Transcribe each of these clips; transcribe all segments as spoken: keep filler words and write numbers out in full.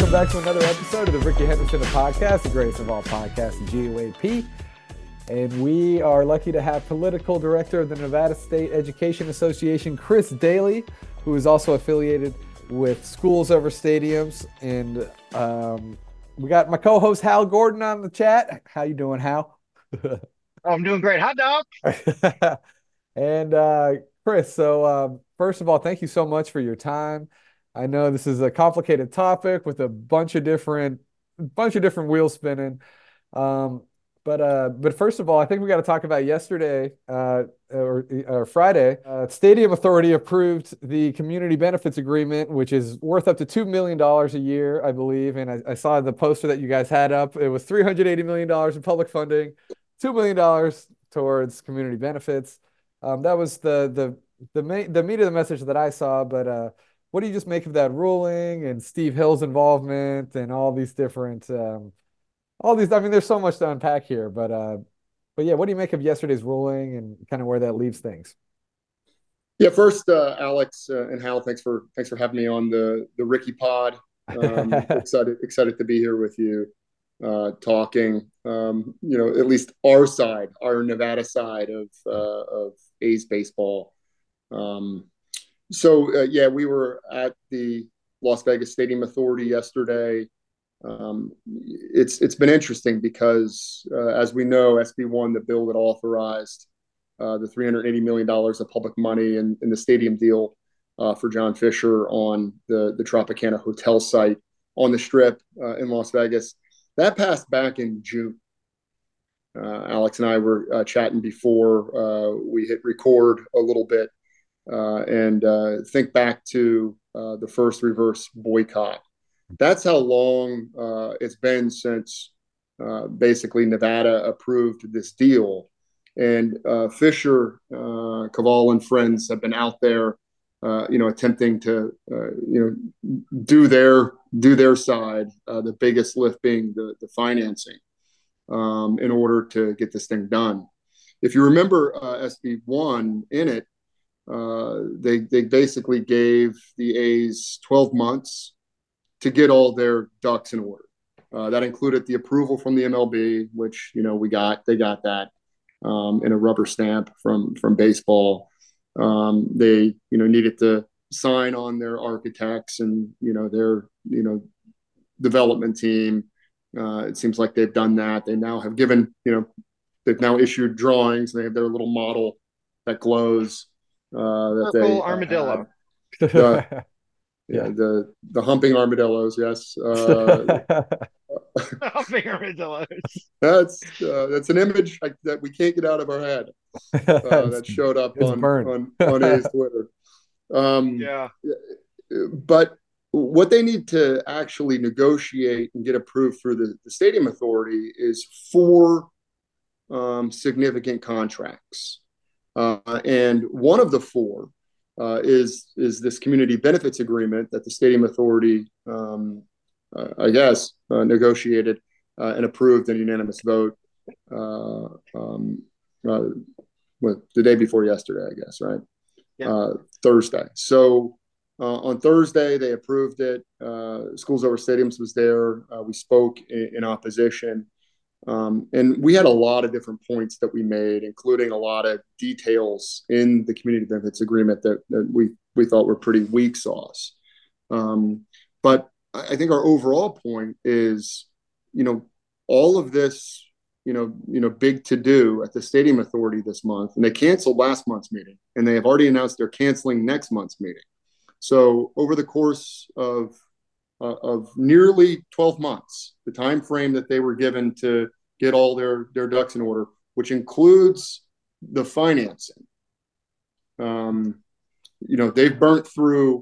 welcome back to another episode of the Ricky Henderson Podcast, the greatest of all podcasts, G U A P. And we are lucky to have Political Director of the Nevada State Education Association, Chris Daly, who is also affiliated with Schools Over Stadiums. And um, we got my co-host, Hal Gordon, on the chat. How you doing, Hal? Oh, I'm doing great. Hot dog. And uh, Chris, so um, first of all, thank you so much for your time. I know this is a complicated topic with a bunch of different bunch of different wheels spinning. Um, but uh, but first of all, I think we got to talk about yesterday uh, or, or Friday. Uh, Stadium Authority approved the community benefits agreement, which is worth up to two million dollars a year, I believe. And I, I saw the poster that you guys had up. It was three hundred eighty million dollars in public funding, two million dollars towards community benefits. Um, that was the the the main the meat of the message that I saw. But uh, what do you just make of that ruling and Steve Hill's involvement and all these different um, all these? I mean, there's so much to unpack here, but uh, but yeah, what do you make of yesterday's ruling and kind of where that leaves things? Yeah, first, uh, Alex uh, and Hal, thanks for thanks for having me on the the Ricky Pod. Um, excited excited to be here with you, uh, talking. Um, you know, at least our side, our Nevada side of uh, of A's baseball. Um, so uh, yeah, we were at the Las Vegas Stadium Authority yesterday. Um, it's it's been interesting because, uh, as we know, S B one, the bill that authorized uh, the three hundred eighty million dollars of public money in, in the stadium deal uh, for John Fisher on the, the Tropicana Hotel site on the Strip uh, in Las Vegas. That passed back in June. Uh, Alex and I were uh, chatting before uh, we hit record a little bit uh, and uh, think back to uh, the first reverse boycott. That's how long uh, it's been since uh, basically Nevada approved this deal. And uh, Fisher, uh, Caval, and friends have been out there, uh, you know, attempting to, uh, you know, do their do their side. Uh, the biggest lift being the the financing um, in order to get this thing done. If you remember uh, S B one in it, uh, they they basically gave the A's twelve months to get all their ducks in order. Uh, that included the approval from the M L B, which, you know, we got, they got that um, in a rubber stamp from, from baseball. Um, they, you know, needed to sign on their architects and, you know, their, you know, development team. Uh, it seems like they've done that. They now have given, you know, they've now issued drawings. They have their little model that glows uh, that Purple they armadillo. uh, the, Yeah. Yeah, the the humping armadillos. Yes, uh, Humping armadillos. that's uh, that's an image I, that we can't get out of our head. Uh, it's, that showed up it's on burned. on on A's Twitter. Um, Yeah. but what they need to actually negotiate and get approved through the, the stadium authority is four um, significant contracts, uh, and one of the four Uh, is is this community benefits agreement that the stadium authority, um, uh, I guess, uh, negotiated uh, and approved in a unanimous vote uh, um, uh, well, the day before yesterday, I guess, right? Yeah. Uh, Thursday. So uh, on Thursday, they approved it. Uh, Schools Over Stadiums was there. Uh, we spoke in, in opposition. Um, and we had a lot of different points that we made, including a lot of details in the community benefits agreement that, that we, we thought were pretty weak sauce. Um, but I think our overall point is, you know, all of this, you know, you know, big to do at the stadium authority this month, and they canceled last month's meeting, and they have already announced they're canceling next month's meeting. So over the course of Uh, of nearly twelve months, the time frame that they were given to get all their, their ducks in order, which includes the financing. Um, you know, they've burnt through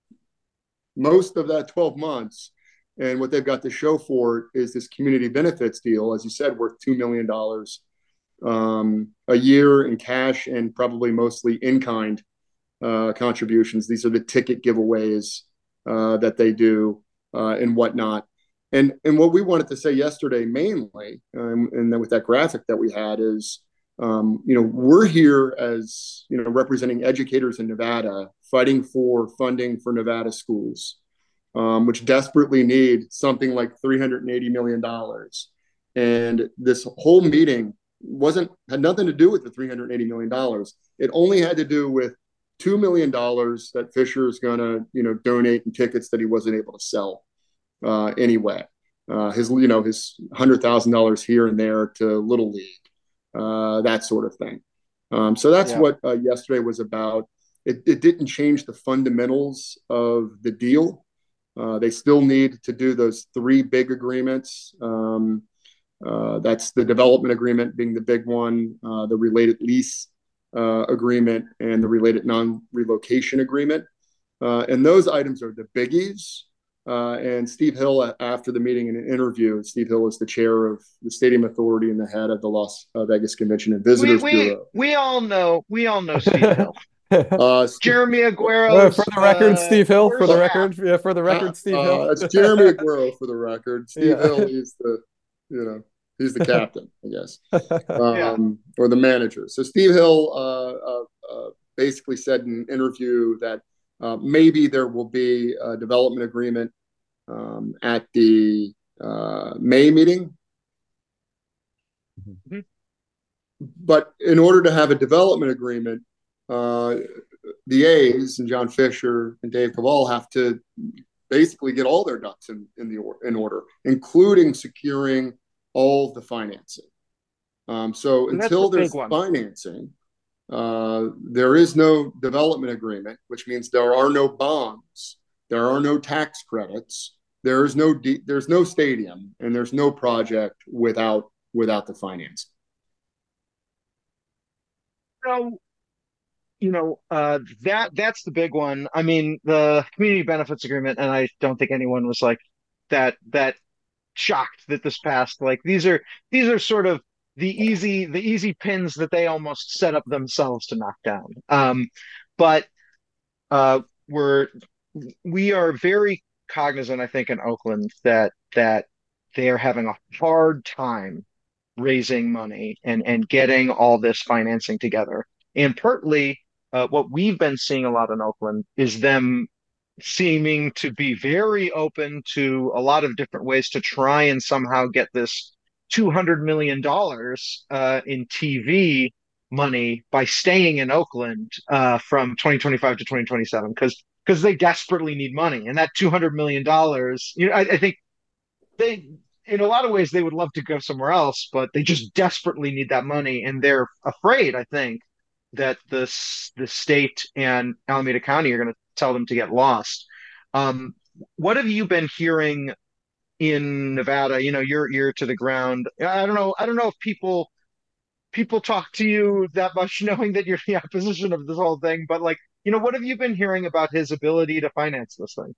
most of that twelve months, and what they've got to show for it is this community benefits deal, as you said, worth two million dollars um, a year in cash and probably mostly in-kind uh, contributions. These are the ticket giveaways uh, that they do uh, and whatnot. And and what we wanted to say yesterday mainly, um, and then with that graphic that we had is, um, you know, we're here as, you know, representing educators in Nevada, fighting for funding for Nevada schools. um, which desperately need something like three hundred eighty million dollars. And this whole meeting wasn't had nothing to do with the three hundred eighty million dollars. It only had to do with two million dollars that Fisher is going to, you know, donate in tickets that he wasn't able to sell uh, anyway. Uh, his, you know, his one hundred thousand dollars here and there to Little League, uh, that sort of thing. Um, so that's Yeah. what uh, yesterday was about. It, it didn't change the fundamentals of the deal. Uh, they still need to do those three big agreements. Um, uh, that's the development agreement being the big one, uh, the related lease uh, agreement, and the related non-relocation agreement. Uh, and those items are the biggies. Uh, and Steve Hill, after the meeting in an interview, Steve Hill is the chair of the Stadium Authority and the head of the Las Vegas Convention and We Visitors we Bureau. we all know we all know Steve Hill. Uh, Jeremy Well, for Aguero's the record, uh Steve Hill. For worst the uh, half. record, yeah. For the uh, record, Steve Hill. uh, it's Jeremy Aguero for the record. Steve Yeah. Hill, he's the, you know, he's the captain, I guess, Yeah. um, or the manager. So Steve Hill uh, uh, uh, basically said in an interview that uh, maybe there will be a development agreement um, at the uh, May meeting. Mhm. But in order to have a development agreement, uh, the A's and John Fisher and Dave Kaval have to basically get all their ducks in, in the or, in order, including securing all the financing. Um, so And that's the until big there's one. financing, uh, there is no development agreement, which means there are no bonds, there are no tax credits, there is no de- there's no stadium, and there's no project without without the financing. So, you know, uh, that that's the big one. I mean, the community benefits agreement, and I don't think anyone was like that that shocked that this passed. Like these are these are sort of the easy the easy pins that they almost set up themselves to knock down. Um, but uh, we're we are very cognizant, I think, in Oakland that that they are having a hard time raising money and and getting all this financing together. And partly, uh, what we've been seeing a lot in Oakland is them seeming to be very open to a lot of different ways to try and somehow get this two hundred million dollars uh, in T V money by staying in Oakland uh, from twenty twenty-five to twenty twenty-seven because because they desperately need money. And that two hundred million dollars, you know, I, I think they, in a lot of ways, they would love to go somewhere else, but they just desperately need that money. And they're afraid, I think, that the, the state and Alameda County are going to tell them to get lost. Um, what have you been hearing in Nevada? You know, you're ear to the ground. I don't know. I don't know if people people talk to you that much, knowing that you're the opposition of this whole thing. But like, you know, what have you been hearing about his ability to finance this thing?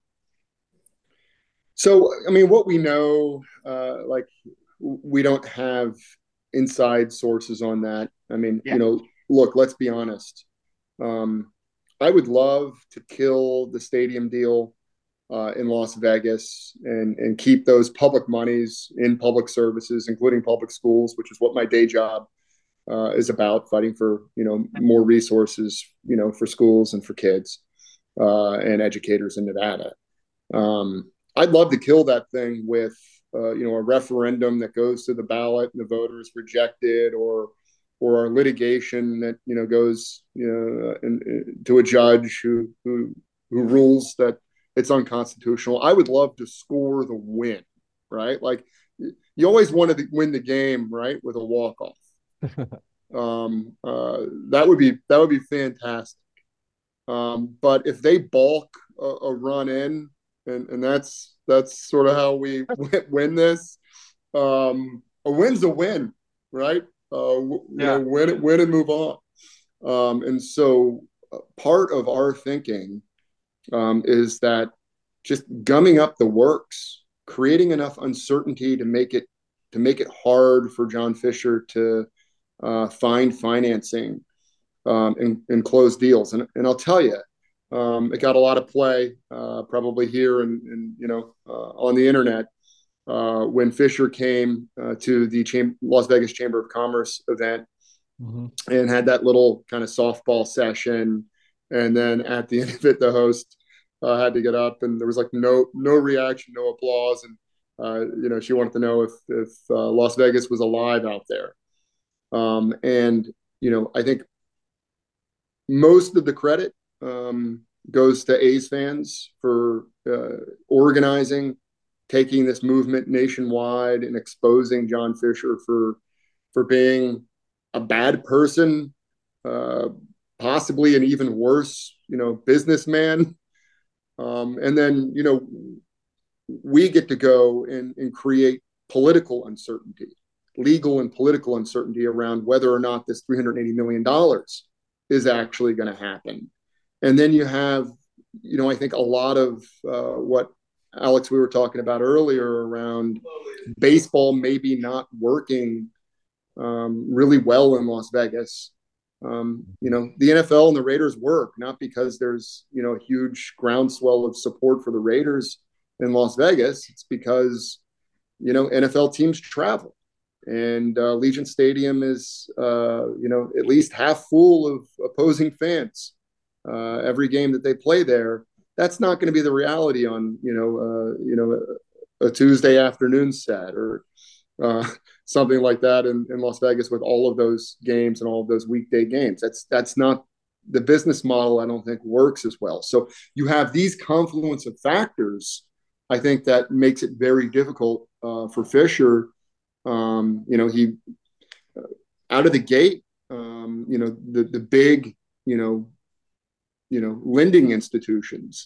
So, I mean, what we know, uh, like, we don't have inside sources on that. I mean, Yeah. you know, look, let's be honest. Um, I would love to kill the stadium deal uh, in Las Vegas and and keep those public monies in public services, including public schools, which is what my day job uh, is about, fighting for, you know, more resources, you know, for schools and for kids uh, and educators in Nevada. Um, I'd love to kill that thing with, uh, you know, a referendum that goes to the ballot and the voters reject it, or or litigation that, you know, goes, you know, in, in, to a judge who who who rules that it's unconstitutional. I would love to score the win, right? Like, you always wanted to win the game, right, with a walk off. um, uh, that would be that would be fantastic. Um, but if they balk a, a run in, and and that's that's sort of how we win this. Um, a win's a win, right? Uh, you know, Yeah. win it, win and move on. Um, and so, uh, part of our thinking um, is that just gumming up the works, creating enough uncertainty to make it to make it hard for John Fisher to uh, find financing um, and, and close deals. And, and I'll tell you, um, it got a lot of play, uh, probably here and, and you know uh, on the internet uh, when Fisher came uh, to the Cham- Las Vegas Chamber of Commerce event mm-hmm. and had that little kind of softball session. And then at the end of it, the host uh, had to get up, and there was like no no reaction, no applause, and uh, you know she wanted to know if if uh, Las Vegas was alive out there. Um, and you know I think most of the credit um, goes to A's fans for uh, organizing, taking this movement nationwide, and exposing John Fisher for for being a bad person, uh, possibly an even worse, you know, businessman. Um, and then, you know, we get to go and, and create political uncertainty, legal and political uncertainty around whether or not this three hundred eighty million dollars is actually going to happen. And then you have, you know, I think a lot of uh, what Alex, we were talking about earlier around baseball maybe not working um, really well in Las Vegas. Um, you know, the N F L and the Raiders work, not because there's, you know, a huge groundswell of support for the Raiders in Las Vegas. It's because, you know, N F L teams travel. And uh, Legion Stadium is, uh, you know, at least half full of opposing fans uh, every game that they play there. That's not going to be the reality on, you know, uh, you know, a, a Tuesday afternoon set or uh, something like that in, in Las Vegas with all of those games and all of those weekday games. That's that's not the business model. I don't think works as well. So you have these confluence of factors. I think that makes it very difficult uh, for Fisher. Um, you know, he uh, out of the gate. Um, you know, the the big, you know, you know, lending institutions.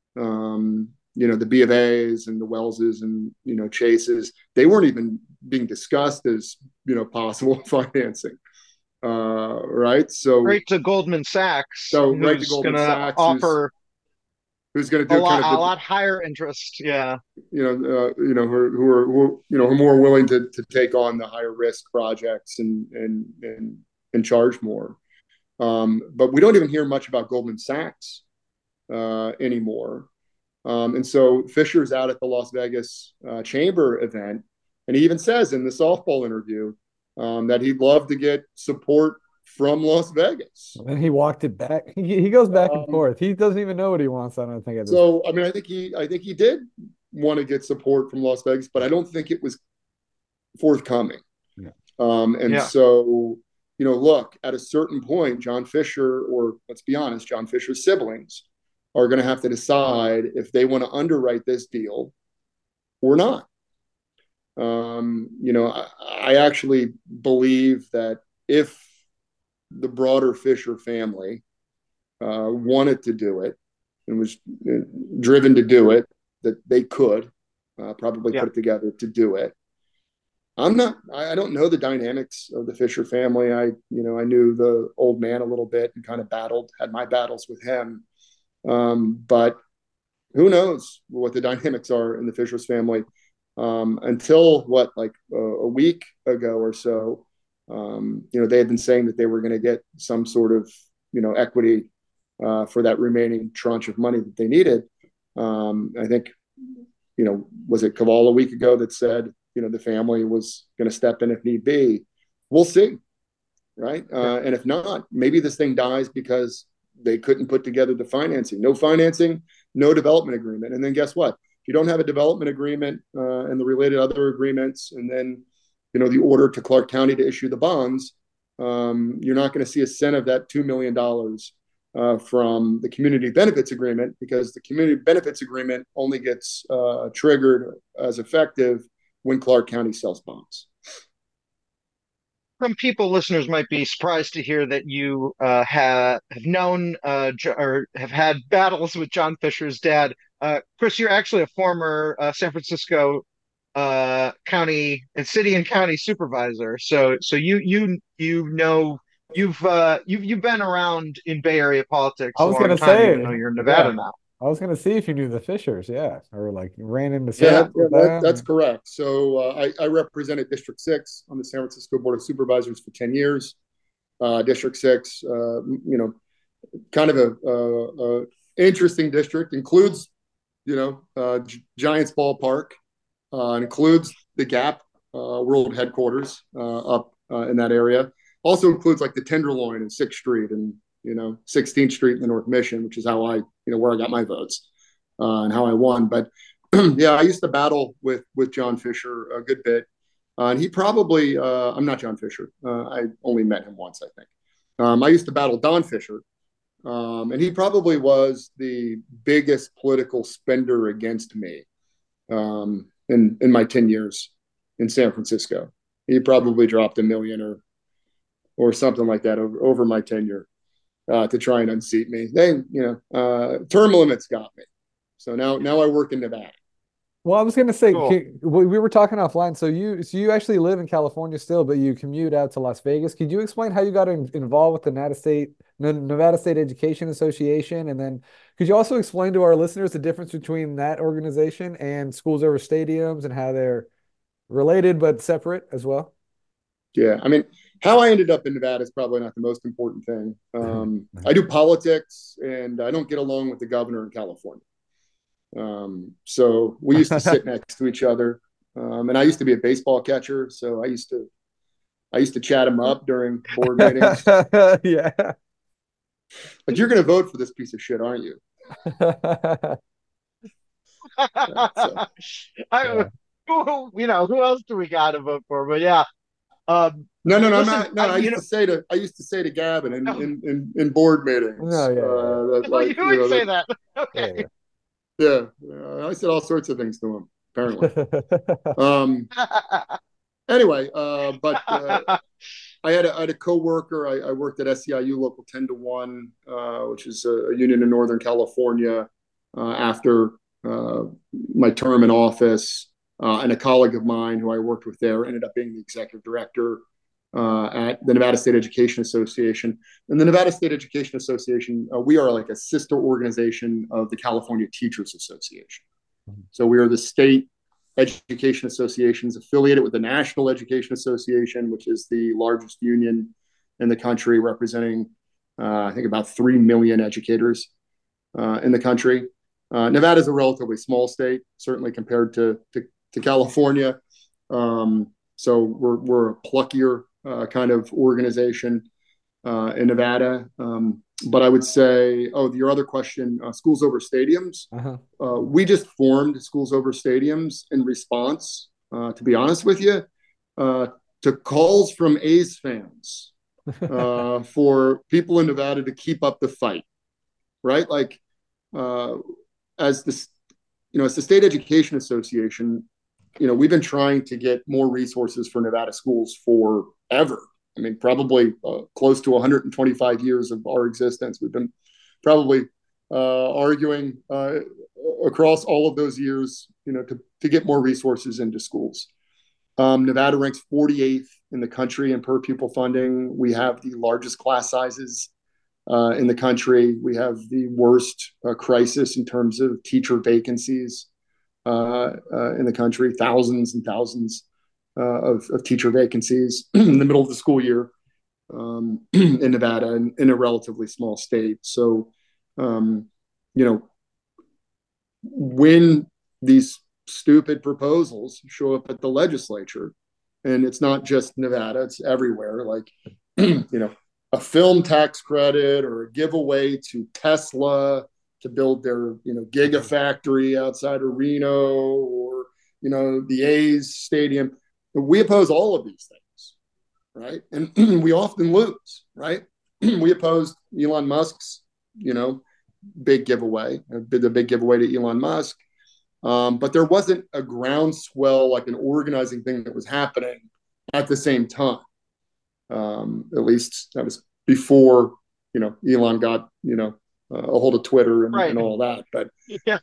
Um, you know, the B of A's and the Wellses and, you know, Chases, they weren't even being discussed as, you know, possible financing. Uh, right. So right to Goldman Sachs, so right to who's Goldman gonna Sachs, who's, offer who's going to a do kind lot of a the, lot higher interest. Yeah. you know, uh, you know, who, who are, who, you know, who are more willing to, to take on the higher risk projects and, and, and, and charge more. Um, but we don't even hear much about Goldman Sachs uh, anymore. Um, and so Fisher's out at the Las Vegas uh, Chamber event, and he even says in the softball interview um, that he'd love to get support from Las Vegas. And he walked it back. He, he goes back and Um, forth. He doesn't even know what he wants. I don't think at this. so I mean, I think he, I think he did want to get support from Las Vegas, but I don't think it was forthcoming. Yeah. Um, and Yeah. so, you know, look, at a certain point, John Fisher, or let's be honest, John Fisher's siblings are going to have to decide if they want to underwrite this deal or not. Um, you know, I, I actually believe that if the broader Fisher family uh, wanted to do it and was uh, driven to do it, that they could uh, probably Yeah. put it together to do it. I'm not, I don't know the dynamics of the Fisher family. I, you know, I knew the old man a little bit and kind of battled, had my battles with him. Um, but who knows what the dynamics are in the Fisher's family um, until what, like uh, a week ago or so, um, you know, they had been saying that they were going to get some sort of, you know, equity uh, for that remaining tranche of money that they needed. Um, I think, you know, was it Caval a week ago that said, you know, the family was going to step in if need be. We'll see. Right. Uh, and if not, maybe this thing dies because they couldn't put together the financing. No financing, no development agreement. And then guess what? If you don't have a development agreement uh, and the related other agreements, and then, you know, the order to Clark County to issue the bonds, um, you're not going to see a cent of that two million dollars uh, from the community benefits agreement, because the community benefits agreement only gets uh, triggered as effective when Clark County sells bonds. Some people, listeners might be surprised to hear that you uh, have have known uh, or have had battles with John Fisher's dad. Uh, Chris, you're actually a former uh, San Francisco uh, county and city and county supervisor. So, so you you you know you've uh, you've you've been around in Bay Area politics I a was long gonna time, say, even though you're in Nevada yeah. now. I was gonna see if you knew the Fishers, yeah, or like ran into Yeah, circles yeah with that, them. that's correct. So uh, I, I represented District six on the San Francisco Board of Supervisors for ten years. Uh, District six, uh, you know, kind of a, a, a interesting district, includes, you know, uh, G- Giants Ballpark, uh, includes the Gap uh, World Headquarters uh, up uh, in that area. Also includes like the Tenderloin and sixth Street and, you know, sixteenth Street in the North Mission, which is how I, you know, where I got my votes. uh, and how I won. But yeah, I used to battle with with John Fisher a good bit, uh, and he probably uh, I'm not John Fisher. Uh, I only met him once, I think. Um, I used to battle Don Fisher, um, and he probably was the biggest political spender against me um, in in my ten years in San Francisco. He probably dropped a million or or something like that over, over my tenure uh, to try and unseat me. They, you know, uh, term limits got me. So now now I work in Nevada. Well, I was going to say, Cool. we we were talking offline. So you, so you actually live in California still, but you commute out to Las Vegas. Could you explain how you got in, involved with the Nevada State, Nevada State Education Association? And then could you also explain to our listeners the difference between that organization and Schools Over Stadiums and how they're related but separate as well? Yeah, I mean, how I ended up in Nevada is probably not the most important thing. Um, I do politics, and I don't get along with the governor in California. Um, so we used to sit next to each other, um, and I used to be a baseball catcher, so I used to I used to chat him up during board meetings. Yeah. Like, you're going to vote for this piece of shit, aren't you? Right, so. I, Yeah. who, you know, who else do we got to vote for? But yeah, um, No, no, no, I'm listen, not. No, I, I you used know, to say to I used to say to Gavin in no, in in, in board No, meetings yeah, yeah, uh, that, oh, you like, you would know, say that, that. yeah, Okay. yeah, uh, I said all sorts of things to him apparently. Um, anyway, uh, but uh, I had a, I had a coworker. I, I worked at S E I U Local ten to one, uh, which is a, a union in Northern California. Uh, after uh, my term in office, uh, and a colleague of mine who I worked with there ended up being the executive director uh, at the Nevada State Education Association. And the Nevada State Education Association, uh, we are like a sister organization of the California Teachers Association. So we are the state education associations affiliated with the National Education Association, which is the largest union in the country, representing, uh, I think, about three million educators uh, in the country. Uh, Nevada is a relatively small state, certainly compared to, to, to California. Um, so we're, we're a pluckier uh, kind of organization uh, in Nevada. Um, but I would say, oh, your other question, uh, Schools Over Stadiums. Uh-huh. Uh, we just formed Schools Over Stadiums in response, uh, to be honest with you, uh, to calls from A's fans uh, for people in Nevada to keep up the fight, right? Like, uh, as this, you know, as the State Education Association, you know, we've been trying to get more resources for Nevada schools forever. I mean, probably uh, close to one hundred twenty-five years of our existence. We've been probably uh, arguing uh, across all of those years, you know, to, to get more resources into schools. Um, Nevada ranks forty-eighth in the country in per pupil funding. We have the largest class sizes uh, in the country. We have the worst uh, crisis in terms of teacher vacancies uh, uh, in the country, thousands and thousands uh, of, of teacher vacancies in the middle of the school year um, in Nevada, in, in a relatively small state. So, um, you know, when these stupid proposals show up at the legislature, and it's not just Nevada, it's everywhere, like, you know, a film tax credit or a giveaway to Tesla to build their, you know, gigafactory outside of Reno, or, you know, the A's stadium. We oppose all of these things, right? And we often lose, right? We opposed Elon Musk's, you know, big giveaway, the big giveaway to Elon Musk. Um, but there wasn't a groundswell, like an organizing thing that was happening at the same time. Um, at least that was before, you know, Elon got, you know, uh, a hold of Twitter and, Right. and all that. But Yeah.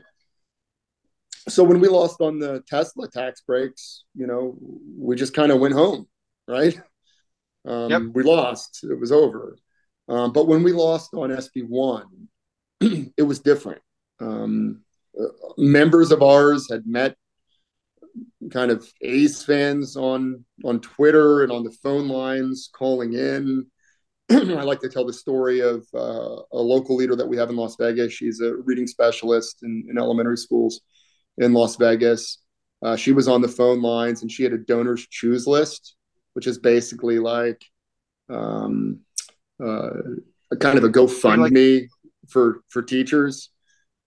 so when we lost on the Tesla tax breaks, you know, we just kind of went home, right? Um, Yep. We lost, it was over. Um, but when we lost on S B one, it was different. Um, uh, members of ours had met kind of A's fans on on Twitter and on the phone lines calling in. I like to tell the story of uh, a local leader that we have in Las Vegas. She's a reading specialist in, in elementary schools in Las Vegas. Uh, she was on the phone lines, and she had a donors choose list, which is basically like um, uh, a kind of a GoFundMe Like, for for teachers.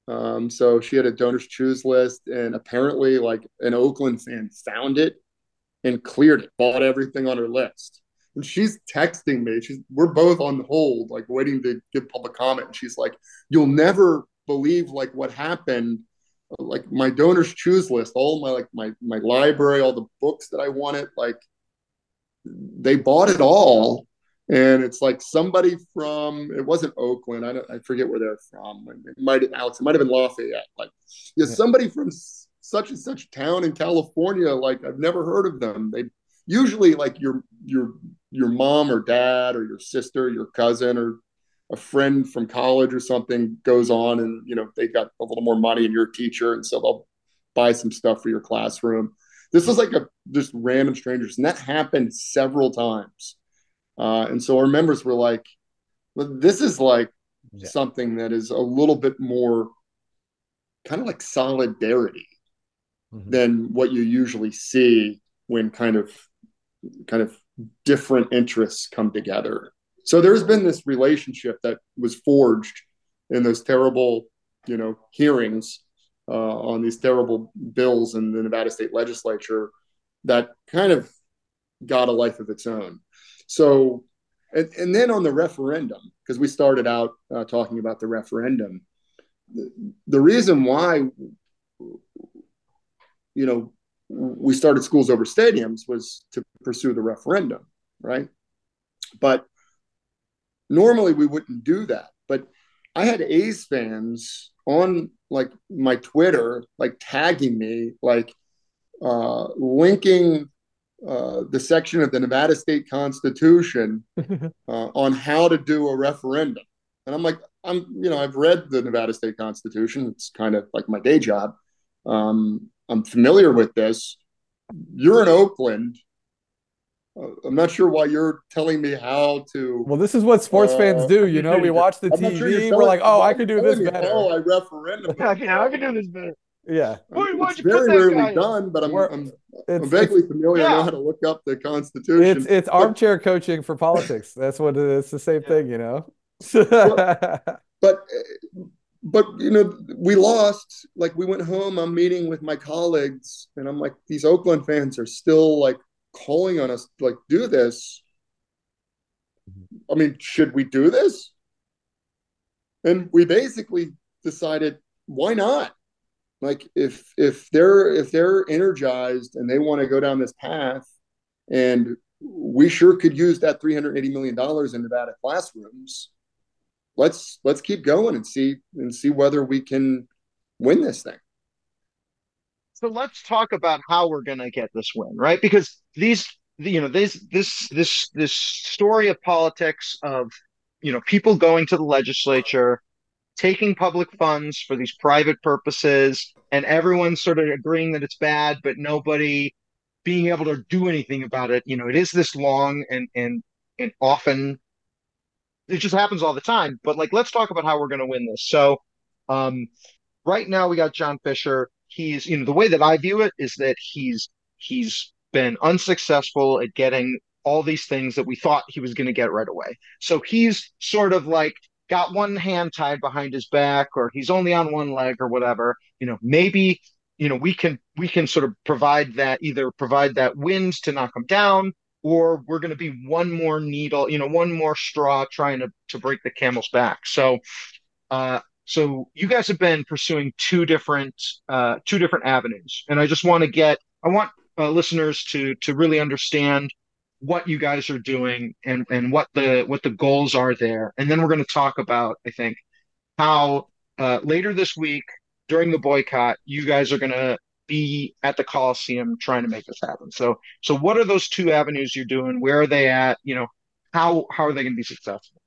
Um, so she had a donors choose list, and apparently, like an Oakland fan found it and cleared it, bought everything on her list. And she's texting me. She's we're both on hold, like waiting to give public comment. And she's like, "You'll never believe like what happened. Like my donors choose list, all my like my my library, all the books that I wanted, like they bought it all." And it's like somebody from it wasn't Oakland. I don't I forget where they're from. It might have Alex, it might have been Lafayette. Like, yeah, Yeah. somebody from such and such town in California. Like I've never heard of them. They usually like your your your mom or dad or your sister, your cousin, or a friend from college or something goes on, and you know they got a little more money and you're a teacher, and so they'll buy some stuff for your classroom. This was like a just random strangers, and that happened several times. Uh, and so our members were like, well, this is like Yeah. something that is a little bit more kind of like solidarity Mhm. than what you usually see when kind of kind of different interests come together. So there's been this relationship that was forged in those terrible, you know, hearings uh, on these terrible bills in the Nevada State Legislature that kind of got a life of its own. So, and, and then on the referendum, because we started out uh, talking about the referendum, the, the reason why, you know, we started Schools Over Stadiums was to pursue the referendum, right? But normally we wouldn't do that. But I had A's fans on like my Twitter, like tagging me, like uh, linking uh, the section of the Nevada State Constitution uh, on how to do a referendum. And I'm like, I'm, you know, I've read the Nevada State Constitution. It's kind of like my day job. Um, I'm familiar with this. You're in Oakland. Uh, I'm not sure why you're telling me how to. Well, this is what sports fans Uh, do. You know, we watch the I'm not sure you're T V. We're telling like, oh, why I could you're do this telling me how better. I referendum this. Yeah, I can do this better. Yeah. I mean, Boy, why'd it's you put very that rarely guy in? done, but I'm We're I'm I'm it's it's vaguely familiar. I know Yeah. how to look up the it's Constitution. it's But armchair coaching for politics. That's what it is. It's the same Yeah. thing, you know. well, but but you know we lost. Like we went home. I'm meeting with my colleagues, and I'm like, these Oakland fans are still like calling on us, like do this. I mean, should we do this? And we basically decided, why not? Like if if they're if they're energized and they want to go down this path, and we sure could use that three hundred eighty million dollars in Nevada classrooms. Let's let's keep going and see and see whether we can win this thing. So let's talk about how we're going to get this win, right? Because these, you know, this this this this story of politics of, you know, people going to the legislature, taking public funds for these private purposes, and everyone sort of agreeing that it's bad, but nobody being able to do anything about it. You know, it is this long and and and often it just happens all the time. But like, let's talk about how we're going to win this. So, um, right now we got John Fisher. He's, you know, the way that I view it is that he's he's been unsuccessful at getting all these things that we thought he was going to get right away. So he's sort of like got one hand tied behind his back, or he's only on one leg or whatever. You know, maybe, you know, we can we can sort of provide that, either provide that wind to knock him down, or we're going to be one more needle, you know, one more straw trying to to break the camel's back. So uh, so you guys have been pursuing two different uh, two different avenues, and I just want to get I want uh, listeners to to really understand what you guys are doing and and what the what the goals are there, and then we're going to talk about, I think, how uh, later this week during the boycott you guys are going to be at the Coliseum trying to make this happen. So so what are those two avenues you're doing? Where are they at? You know, how how are they going to be successful?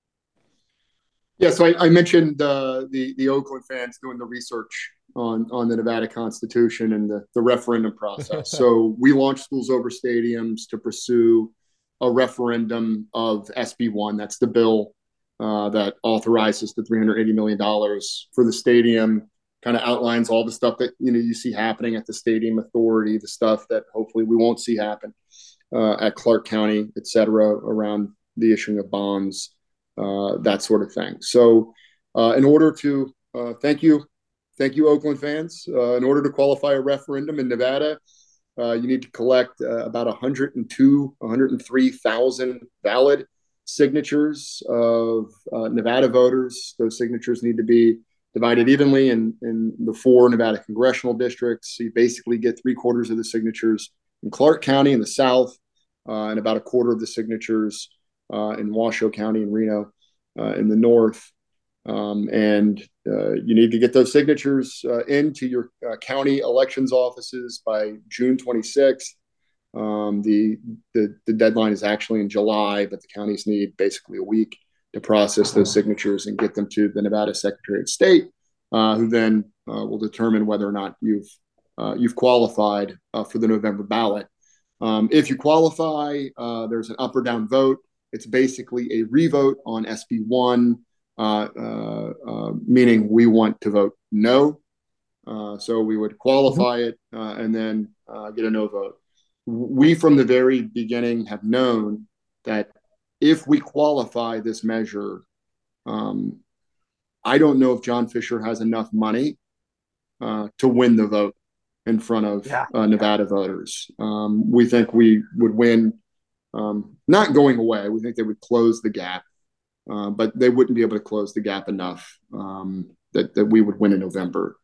Yeah, so I, I mentioned uh, the the Oakland fans doing the research on on the Nevada Constitution and the, the referendum process. So we launched Schools Over Stadiums to pursue a referendum of S B one. That's the bill uh, that authorizes the three hundred eighty million dollars for the stadium. Kind of outlines all the stuff that you know you see happening at the Stadium Authority, the stuff that hopefully we won't see happen uh, at Clark County, et cetera, around the issuing of bonds, uh, that sort of thing. So, uh, in order to uh, thank you, thank you, Oakland fans. Uh, in order to qualify a referendum in Nevada, uh, you need to collect uh, about one hundred two, one hundred three thousand valid signatures of uh, Nevada voters. Those signatures need to be divided evenly in, in the four Nevada congressional districts. So you basically get three quarters of the signatures in Clark County in the south, uh, and about a quarter of the signatures uh, in Washoe County and Reno uh, in the north. Um, and uh, you need to get those signatures uh, into your uh, county elections offices by June twenty-sixth. Um, the, the the deadline is actually in July, but the counties need basically a week to process those signatures and get them to the Nevada Secretary of State, uh, who then uh, will determine whether or not you've uh, you've qualified uh, for the November ballot. Um, if you qualify, uh, there's an up or down vote. It's basically a revote on S B one. Uh, uh, uh, meaning we want to vote no. Uh, so we would qualify it uh, and then uh, get a no vote. We, from the very beginning, have known that if we qualify this measure, um, I don't know if John Fisher has enough money uh, to win the vote in front of Yeah. uh, Nevada voters. Um, we think we would win, um, not going away. We think they would close the gap. Uh, but they wouldn't be able to close the gap enough um, that, that we would win in November.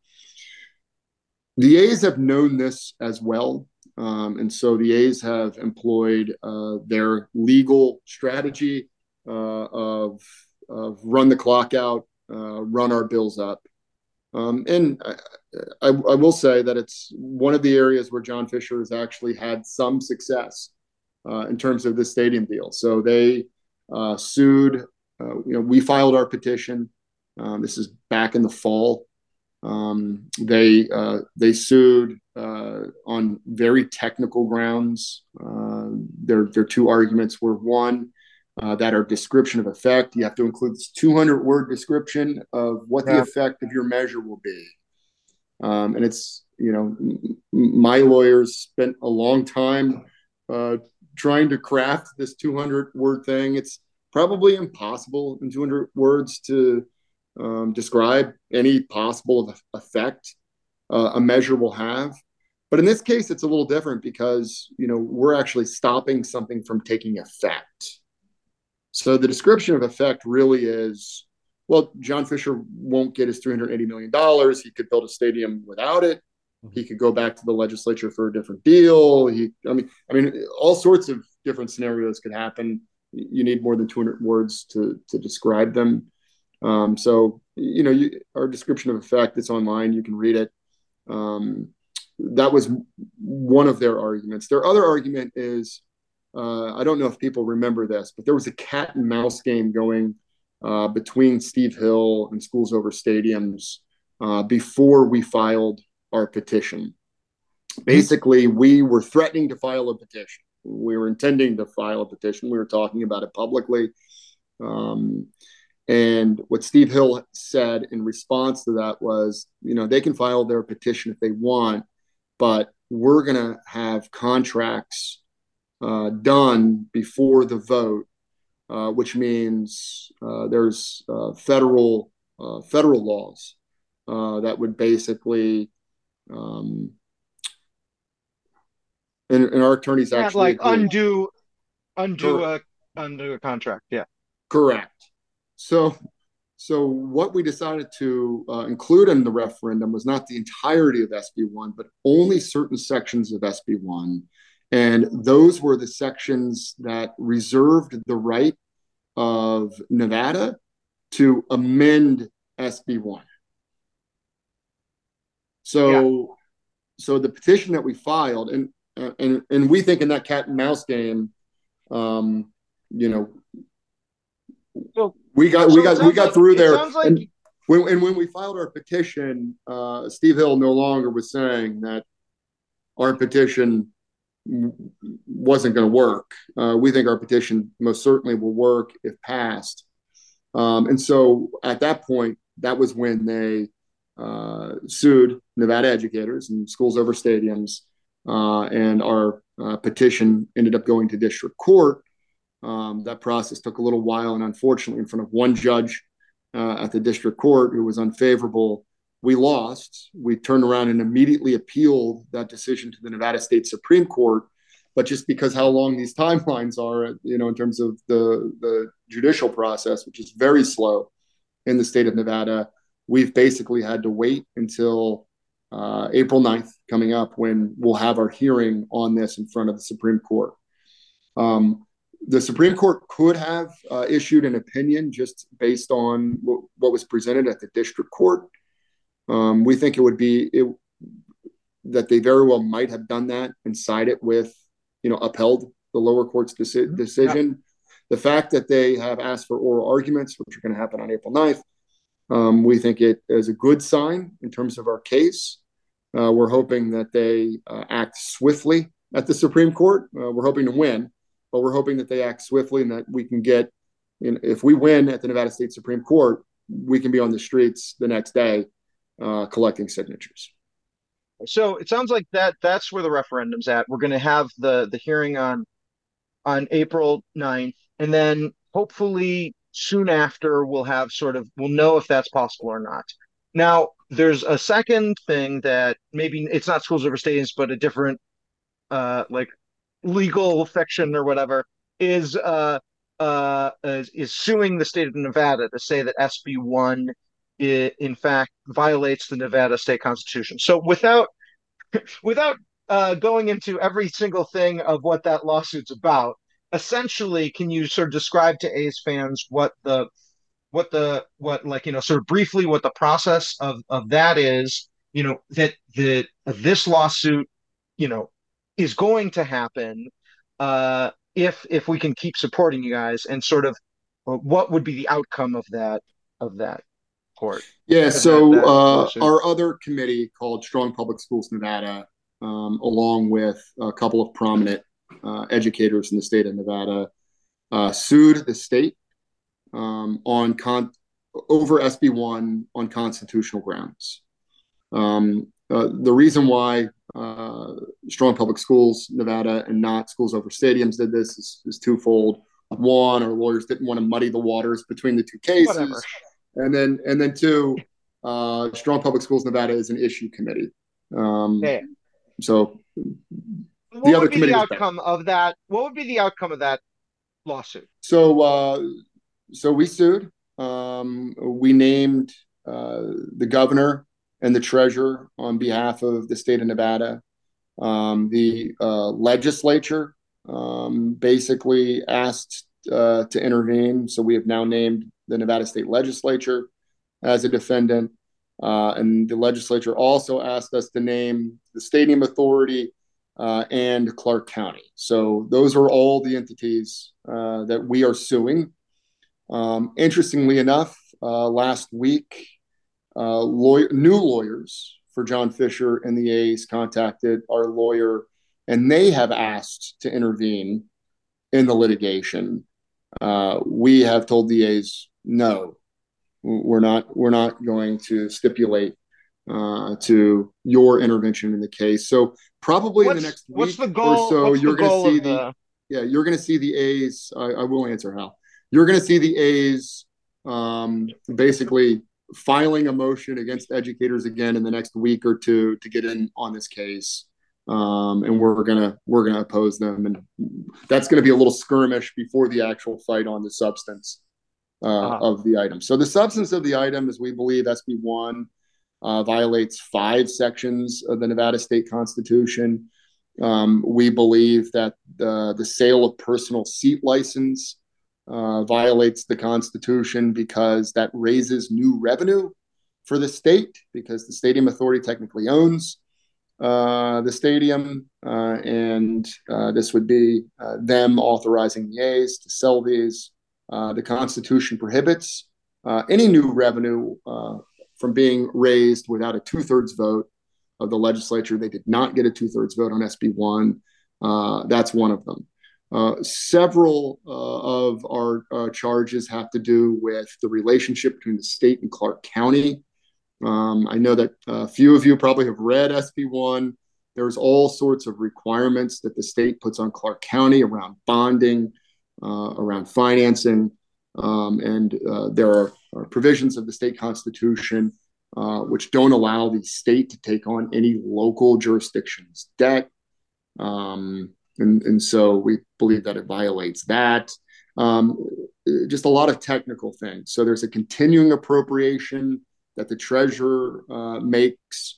The A's have known this as well. Um, and so the A's have employed uh, their legal strategy uh, of, of run the clock out, uh, run our bills up. Um, and I, I, I will say that it's one of the areas where John Fisher has actually had some success uh, in terms of the stadium deal. So they uh, sued. Uh, you know, we filed our petition. Um, this is back in the fall. Um, they uh, they sued uh, on very technical grounds. Uh, their their two arguments were one uh, that our description of effect. You have to include this two hundred word description of what yeah. the effect of your measure will be. Um, and it's you know m- my lawyers spent a long time uh, trying to craft this two hundred word thing. It's probably impossible in two hundred words to um, describe any possible effect uh, a measure will have. But in this case, it's a little different because, you know, we're actually stopping something from taking effect. So the description of effect really is, well, John Fisher won't get his three hundred eighty million dollars. He could build a stadium without it. He could go back to the legislature for a different deal. He, I mean, I mean, all sorts of different scenarios could happen. You need more than two hundred words to to describe them. Um, so, you know, you, our description of effect, it's online. You can read it. Um, that was one of their arguments. Their other argument is, uh, I don't know if people remember this, but there was a cat and mouse game going uh, between Steve Hill and Schools Over Stadiums uh, before we filed our petition. Basically, we were threatening to file a petition. We were intending to file a petition. We were talking about it publicly. Um, and what Steve Hill said in response to that was, you know, they can file their petition if they want, but we're going to have contracts uh, done before the vote, uh, which means uh, there's uh, federal uh, federal laws uh, that would basically, um, and, and our attorneys yeah, actually like agree. undo, undo a undo a contract. Yeah, correct. So, so what we decided to uh, include in the referendum was not the entirety of S B one, but only certain sections of S B one. And those were the sections that reserved the right of Nevada to amend S B one. So, yeah. so the petition that we filed, and and and we think in that cat and mouse game, um, you know, so, we got so we got we got like, through there. Like... And when and when we filed our petition, uh, Steve Hill no longer was saying that our petition wasn't going to work. Uh, we think our petition most certainly will work if passed. Um, and so at that point, that was when they uh, sued Nevada educators and Schools Over Stadiums. Uh, and our uh, petition ended up going to district court. Um, that process took a little while, and unfortunately, in front of one judge uh, at the district court who was unfavorable, we lost. We turned around and immediately appealed that decision to the Nevada State Supreme Court. But just because how long these timelines are, you know, in terms of the, the judicial process, which is very slow in the state of Nevada, we've basically had to wait until uh, April ninth coming up when we'll have our hearing on this in front of the Supreme Court. Um, the Supreme Court could have uh, issued an opinion just based on w- what was presented at the district court. Um, we think it would be it, that they very well might have done that and sided with, you know, upheld the lower court's deci- decision. Yeah. The fact that they have asked for oral arguments, which are going to happen on April ninth, um, we think it is a good sign in terms of our case. Uh, we're hoping that they uh, act swiftly at the Supreme Court. Uh, we're hoping to win, but we're hoping that they act swiftly and that we can get, you know, if we win at the Nevada State Supreme Court, we can be on the streets the next day uh, collecting signatures. So it sounds like that that's where the referendum's at. We're going to have the the hearing on on April ninth, and then hopefully soon after we'll have sort of we'll know if that's possible or not. Now, there's a second thing that maybe it's not schools over stadiums, but a different uh like legal fiction or whatever is uh uh is, is suing the state of Nevada to say that S B one in fact violates the Nevada state constitution. So without without uh, going into every single thing of what that lawsuit's about, essentially, can you sort of describe to A's fans what the what the what like you know sort of briefly what the process of of that is? You know that the this lawsuit, you know, is going to happen uh, if if we can keep supporting you guys, and sort of what would be the outcome of that of that court? Yeah, so that, that uh, our other committee called Strong Public Schools Nevada, um, along with a couple of prominent uh, educators in the state of Nevada, uh, sued the state um, on con- over S B one on constitutional grounds. Um, uh, the reason why uh, Strong Public Schools Nevada and not Schools Over Stadiums did this is, is twofold. One, our lawyers didn't want to muddy the waters between the two cases. Whatever. And then, and then two, uh, Strong Public Schools Nevada is an issue committee. Um, yeah. So what the other would be committee the outcome of that? What would be the outcome of that lawsuit? So, uh, so we sued. Um, we named uh, the governor and the treasurer on behalf of the state of Nevada. Um, the uh, legislature um, basically asked uh, to intervene. So we have now named the Nevada State Legislature as a defendant. Uh, and the legislature also asked us to name the Stadium Authority uh, and Clark County. So those are all the entities uh, that we are suing. Um, interestingly enough, uh, last week, uh, lawyer, new lawyers for John Fisher and the A's contacted our lawyer, and they have asked to intervene in the litigation. Uh, we have told the A's, no, we're not. We're not going to stipulate uh, to your intervention in the case. So probably what's, in the next week what's the goal, or so, what's you're going to see the, the yeah, you're going to see the A's. I, I will answer Hal. You're going to see the A's um, basically filing a motion against educators again in the next week or two to get in on this case. Um, and we're gonna we're gonna oppose them, and that's going to be a little skirmish before the actual fight on the substance uh, uh-huh. of the item. So the substance of the item is we believe S B one uh, violates five sections of the Nevada State Constitution. Um, we believe that the the sale of personal seat license uh, violates the Constitution because that raises new revenue for the state, because the Stadium Authority technically owns Uh, the stadium, uh, and uh, this would be uh, them authorizing the A's to sell these. Uh, the Constitution prohibits uh, any new revenue uh, from being raised without a two-thirds vote of the legislature. They did not get a two-thirds vote on S B one. Uh, that's one of them. Uh, several uh, of our uh, charges have to do with the relationship between the state and Clark County. Um, I know that a few of you probably have read S B one. There's all sorts of requirements that the state puts on Clark County around bonding, uh, around financing, um, and uh, there are, are provisions of the state constitution uh, which don't allow the state to take on any local jurisdiction's debt. Um, and, and so we believe that it violates that. Um, just a lot of technical things. So there's a continuing appropriation that the treasurer uh, makes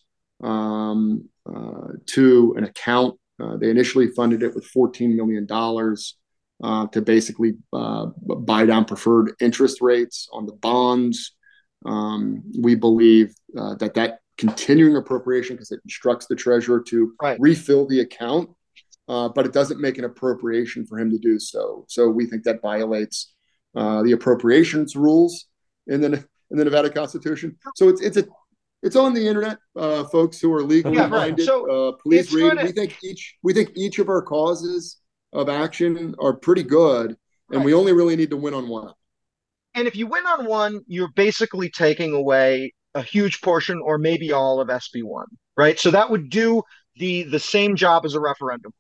um, uh, to an account. Uh, they initially funded it with fourteen million dollars uh, to basically uh, buy down preferred interest rates on the bonds. Um, we believe uh, that that continuing appropriation, because it instructs the treasurer to Right. refill the account, uh, but it doesn't make an appropriation for him to do so. So we think that violates uh, the appropriations rules in the in the Nevada Constitution. So it's it's a it's on the internet, uh, folks who are legally Yeah, right. minded. So uh, please it's read. gonna- We think each we think each of our causes of action are pretty good, and Right. we only really need to win on one. And if you win on one, you're basically taking away a huge portion or maybe all of S B one, right? So that would do the the same job as a referendum.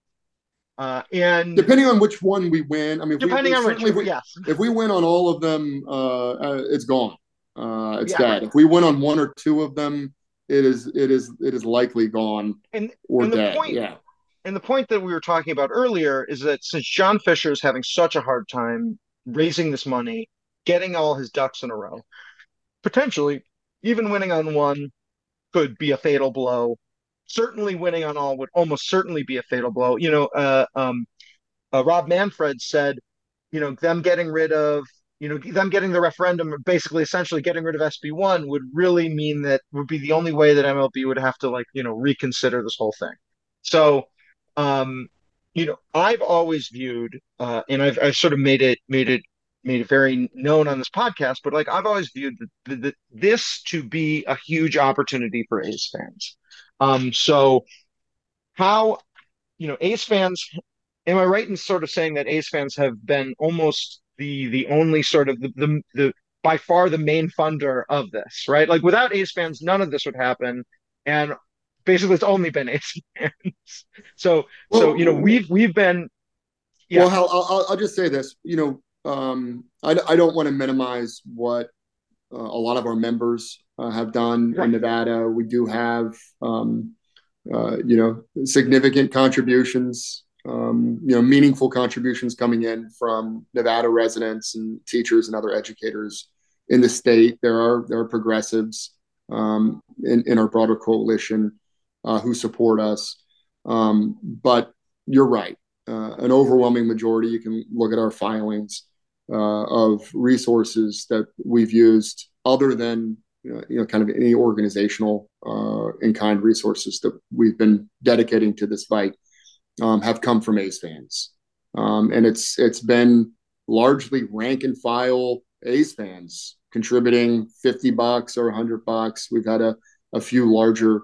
Uh, and Depending on which one we win, I mean, if depending we, on which, certainly if we, yes, if we win on all of them, uh, uh, it's gone. Uh, it's Yeah, dead. right. If we win on one or two of them, it is it is it is likely gone and or and the dead. point Yeah. and the point that we were talking about earlier is that since John Fisher is having such a hard time raising this money, getting all his ducks in a row, potentially even winning on one could be a fatal blow. Certainly winning on all would almost certainly be a fatal blow. You know, uh, um, uh, Rob Manfred said, you know, them getting rid of, you know, them getting the referendum, basically essentially getting rid of S B one would really mean that would be the only way that M L B would have to like, you know, reconsider this whole thing. So, um, you know, I've always viewed, uh, and I've I've sort of made it made it made it very known on this podcast, but like I've always viewed the, the, this to be a huge opportunity for A's fans. Um, so how, you know, A's fans, am I right in sort of saying that A's fans have been almost the the only sort of the the, the by far the main funder of this, right? Like without A's fans, none of this would happen, and basically it's only been A's fans. So so you know Well, we've we've been well, yeah Hal, I'll, I'll just say this. You know, um, I, I don't want to minimize what uh, a lot of our members uh, have done in right Nevada. We do have, um, uh, you know, significant contributions, um, you know, meaningful contributions coming in from Nevada residents and teachers and other educators in the state. There are there are progressives um, in in our broader coalition uh, who support us, um, but you're right. Uh, an overwhelming majority. You can look at our filings uh, of resources that we've used other than uh, you know kind of any organizational uh, in-kind resources that we've been dedicating to this fight um, have come from A's fans, um, and it's it's been largely rank and file A's fans contributing fifty bucks or a hundred bucks. We've had a, a few larger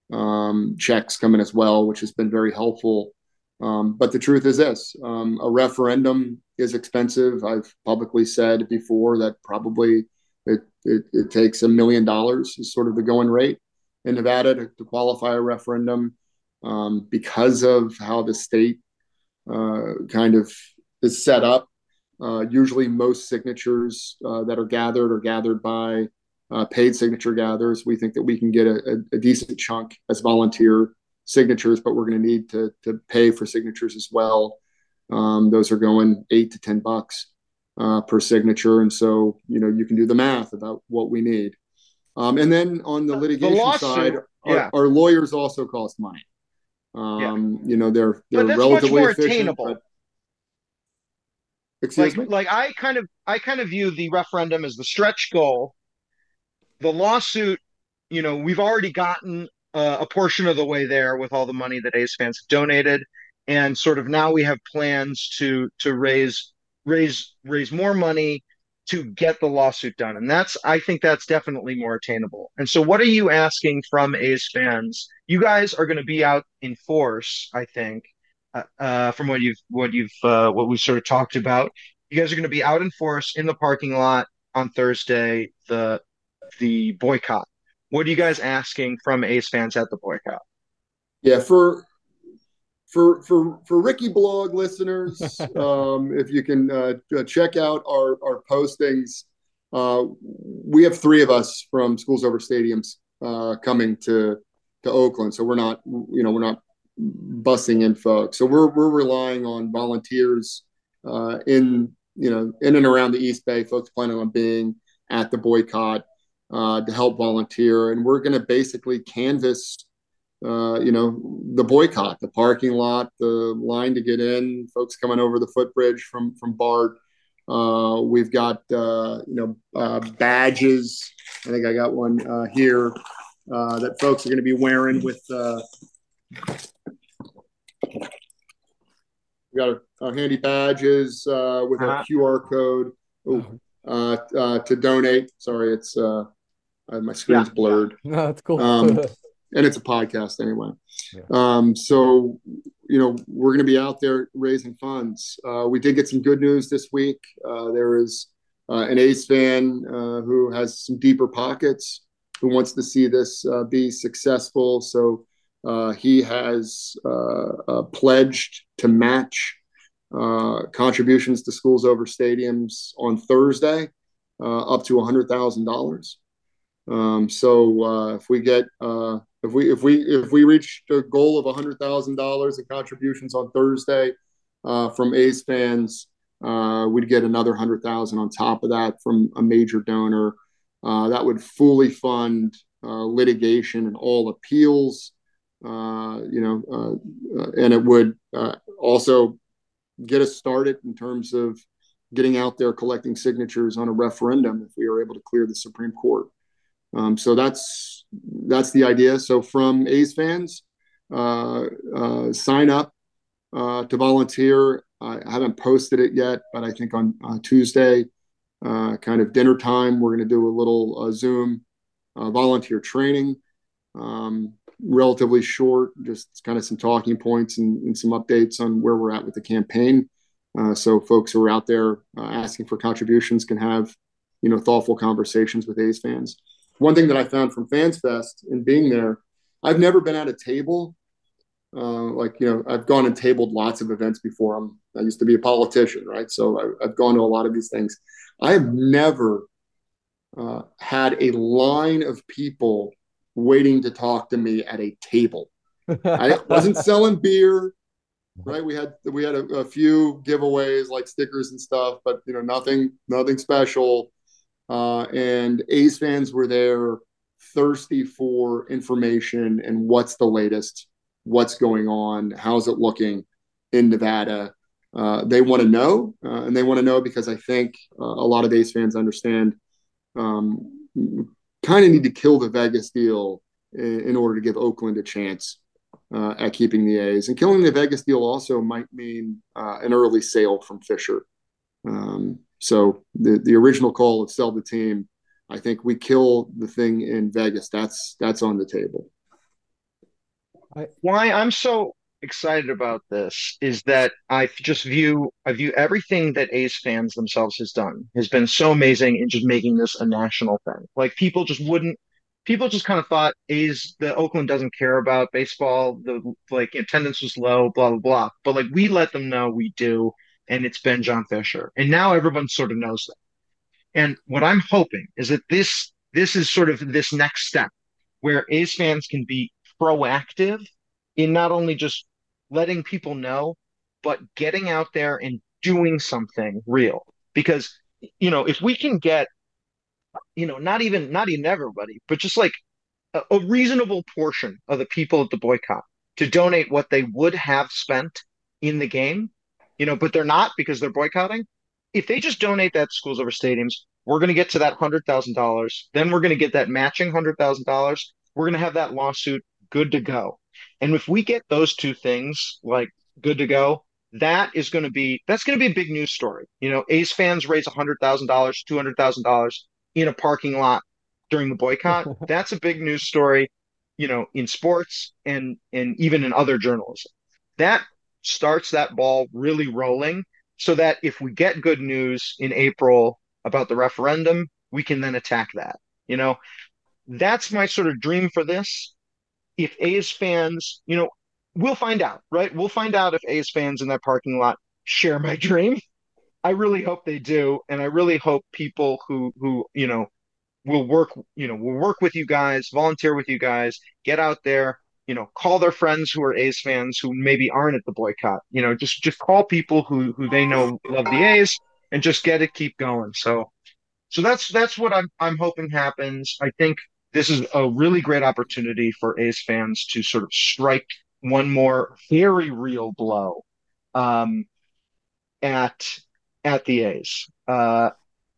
um, checks coming as well, which has been very helpful. Um, but the truth is this, um, a referendum is expensive. I've publicly said before that probably it, it, it takes a million dollars is sort of the going rate in Nevada to, to qualify a referendum um, because of how the state uh, kind of is set up. Uh, usually most signatures uh, that are gathered are gathered by uh, paid signature gatherers. We think that we can get a, a, a decent chunk as volunteer signatures, but we're going to need to to pay for signatures as well. Um, those are going eight to ten bucks uh, per signature, and so you know you can do the math about what we need. Um, and then on the the, the litigation lawsuit side, yeah our, our lawyers also cost money. yeah Um, you know they're but they're that's much relatively more efficient, attainable. but excuse Like me. like I kind of I kind of view the referendum as the stretch goal. The lawsuit, you know, we've already gotten uh, a portion of the way there with all the money that A's fans have donated, and sort of now we have plans to to raise raise raise more money to get the lawsuit done, and that's I think that's definitely more attainable. And so, what are you asking from A's fans? You guys are going to be out in force, I think, uh, uh, from what you've what you've uh, what we sort of talked about. You guys are going to be out in force in the parking lot on Thursday. The the boycott. What are you guys asking from A's fans at the boycott? Yeah, for for for for Ricky Blog listeners, um, if you can uh, check out our our postings uh, we have three of us from Schools Over Stadiums uh, coming to to Oakland, so we're not, you know, we're not bussing in folks. So we're we're relying on volunteers uh, in you know in and around the East Bay, folks planning on being at the boycott uh, to help volunteer, and we're going to basically canvass. Uh, you know, the boycott, the parking lot, the line to get in, folks coming over the footbridge from from BART. Uh, we've got uh, you know uh, badges. I think I got one uh, here uh, that folks are going to be wearing with. Uh, we got our, our handy badges uh, with our Uh-huh. Q R code ooh, uh, uh, to donate. Sorry, it's uh, my Yeah. screen's blurred. No, that's cool. Um, and it's a podcast anyway. Yeah. Um, so, you know, we're going to be out there raising funds. Uh, we did get some good news this week. Uh, there is uh, an A's fan uh, who has some deeper pockets, who wants to see this uh, be successful. So uh, he has uh, uh, pledged to match uh, contributions to Schools Over Stadiums on Thursday, uh, up to one hundred thousand dollars. Um, so uh, if we get uh, if we if we if we reach a goal of a hundred thousand dollars in contributions on Thursday uh, from A's fans, uh, we'd get another hundred thousand on top of that from a major donor. Uh, that would fully fund uh, litigation and all appeals. Uh, you know, uh, uh, and it would uh, also get us started in terms of getting out there collecting signatures on a referendum if we are able to clear the Supreme Court. Um, so that's that's the idea. So from A's fans, uh, uh, sign up uh, to volunteer. I haven't posted it yet, but I think on uh, Tuesday, uh, kind of dinner time, we're going to do a little uh, Zoom uh, volunteer training, um, relatively short, just kind of some talking points and, and some updates on where we're at with the campaign. Uh, so folks who are out there uh, asking for contributions can have, you know, thoughtful conversations with A's fans. One thing that I found from Fans Fest and being there, I've never been at a table. Uh, like, you know, I've gone and tabled lots of events before. I'm, I used to be a politician, right? So I, I've gone to a lot of these things. I have never uh, had a line of people waiting to talk to me at a table. I wasn't selling beer, right? We had we had a, a few giveaways like stickers and stuff, but you know, nothing nothing special. Uh, and A's fans were there thirsty for information and what's the latest, what's going on, how's it looking in Nevada. Uh, they want to know, uh, and they want to know because I think uh, a lot of A's fans understand um, kind of need to kill the Vegas deal in, in order to give Oakland a chance uh, at keeping the A's. And killing the Vegas deal also might mean uh, an early sale from Fisher. Um, so the, the original call of sell the team, I think we kill the thing in Vegas. That's that's on the table. I, Why I'm so excited about this is that I just view I view everything that A's fans themselves has done has been so amazing in just making this a national thing. Like people just wouldn't people just kind of thought A's the Oakland doesn't care about baseball, the like attendance was low, blah blah blah. But like we let them know we do, and it's been John Fisher. And now everyone sort of knows that. And what I'm hoping is that this this is sort of this next step where A's fans can be proactive in not only just letting people know, but getting out there and doing something real. Because, you know, if we can get, you know, not even not even everybody, but just like a, a reasonable portion of the people at the boycott to donate what they would have spent in the game, you know, but they're not because they're boycotting. If they just donate that to Schools Over Stadiums, we're going to get to that one hundred thousand dollars. Then we're going to get that matching one hundred thousand dollars. We're going to have that lawsuit good to go. And if we get those two things like good to go, that is going to be that's going to be a big news story. You know, A's fans raise one hundred thousand dollars, two hundred thousand dollars in a parking lot during the boycott. That's a big news story, you know, in sports and and even in other journalism. That starts that ball really rolling so that if we get good news in April about the referendum, we can then attack that. You know, that's my sort of dream for this. If A's fans, you know, we'll find out, right? We'll find out if A's fans in that parking lot share my dream. I really hope they do, and I really hope people who who you know will work, you know, will work with you guys, volunteer with you guys, get out there, you know, call their friends who are A's fans who maybe aren't at the boycott. You know, just just call people who who they know love the A's and just get it keep going. So so that's that's what I'm I'm hoping happens. I think this is a really great opportunity for A's fans to sort of strike one more very real blow um, at at the A's. Uh,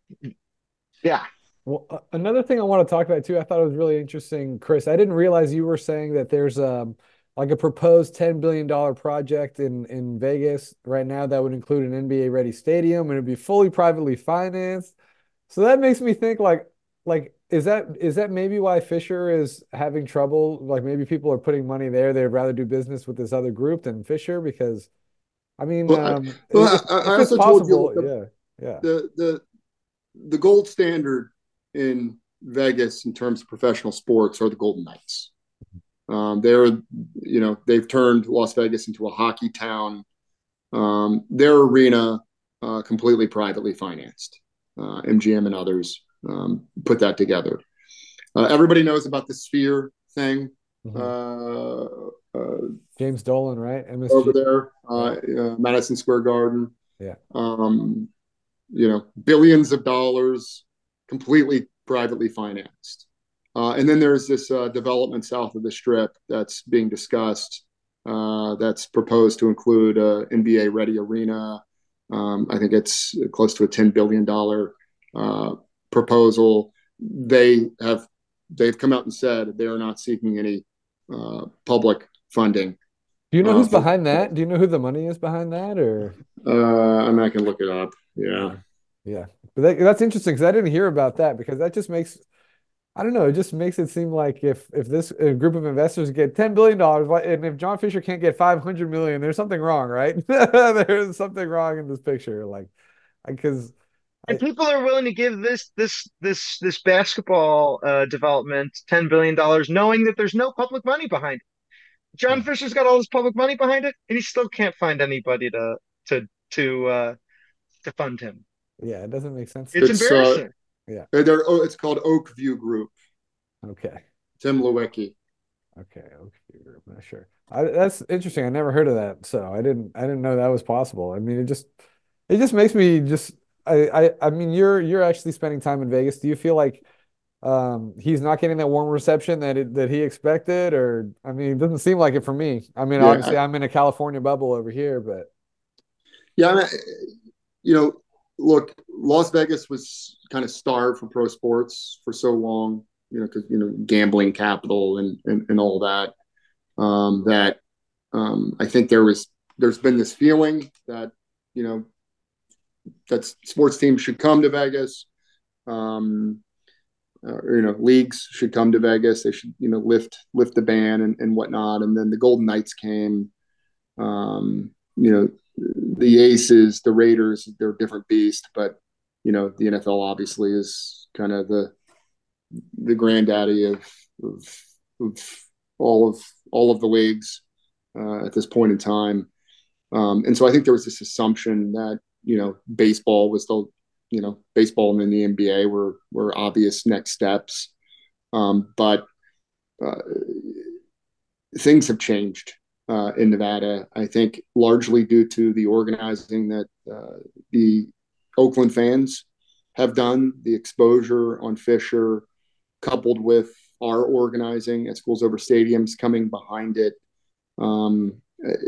yeah. Well, uh, another thing I want to talk about too, I thought it was really interesting, Chris. I didn't realize you were saying that there's um like a proposed ten billion dollar project in in Vegas right now that would include an N B A ready stadium and it'd be fully privately financed. So that makes me think like like is that is that maybe why Fisher is having trouble? Like maybe people are putting money there. They'd rather do business with this other group than Fisher because I mean, Well, I, um, if well, I, I if it's also told you possible, the yeah, yeah, the the the gold standard in Vegas in terms of professional sports are the Golden Knights. Um, they're, you know, they've turned Las Vegas into a hockey town. Um, their arena uh, completely privately financed. Uh, M G M and others um, put that together. Uh, everybody knows about the Sphere thing hmm uh, uh, James Dolan, right? over M S G, there, uh, right? uh, Madison Square Garden. Yeah. Um, you know, billions of dollars, completely privately financed. Uh, and then there's this uh, development south of the Strip that's being discussed. Uh, that's proposed to include a N B A ready arena. Um, I think it's close to a ten billion dollar uh, proposal. They have they've come out and said they are not seeking any uh, public funding Do you know uh, who's for. behind that? Do you know who the money is behind that, or Uh, I'm not going to look it up. Yeah. yeah, yeah. But that, that's interesting because I didn't hear about that because that just makes I don't know. It just makes it seem like if if this a group of investors get ten billion dollars, and if John Fisher can't get five hundred million, there's something wrong, right? There's something wrong in this picture, like because And I people are willing to give this this this this basketball uh, development ten billion dollars, knowing that there's no public money behind it. John yeah Fisher's got all this public money behind it, and he still can't find anybody to to to uh, to fund him. yeah it doesn't make sense to It's me. It's uh, embarrassing. Yeah. they're, oh, it's called Oak View Group. Okay. Tim Lewicki. Okay. Okay. I'm not sure. I, that's interesting. I never heard of that, so I didn't. I didn't know that was possible. I mean, it just, it just makes me just. I, I, I mean, you're you're actually spending time in Vegas. Do you feel like um, he's not getting that warm reception that it, that he expected, or I mean, it doesn't seem like it for me. I mean, Yeah, obviously, I, I'm in a California bubble over here, but yeah. I, you know, look, Las Vegas was kind of starved for pro sports for so long. You know, because you know gambling capital and and, and all that. Um, that um, I think there was there's been this feeling that you know that sports teams should come to Vegas. Um, uh, you know, leagues should come to Vegas. They should, you know, lift lift the ban and, and whatnot. And then the Golden Knights came. Um, you know, the Aces, the Raiders, they're a different beast. But you know, the N F L obviously is kind of the the granddaddy of of, of all of all of the leagues uh, at this point in time. Um, and so I think there was this assumption that you know baseball was the you know baseball and then the N B A were were obvious next steps. Um, but uh, things have changed uh, in Nevada. I think largely due to the organizing that uh, the Oakland fans have done, the exposure on Fisher, coupled with our organizing at Schools Over Stadiums coming behind it. Um,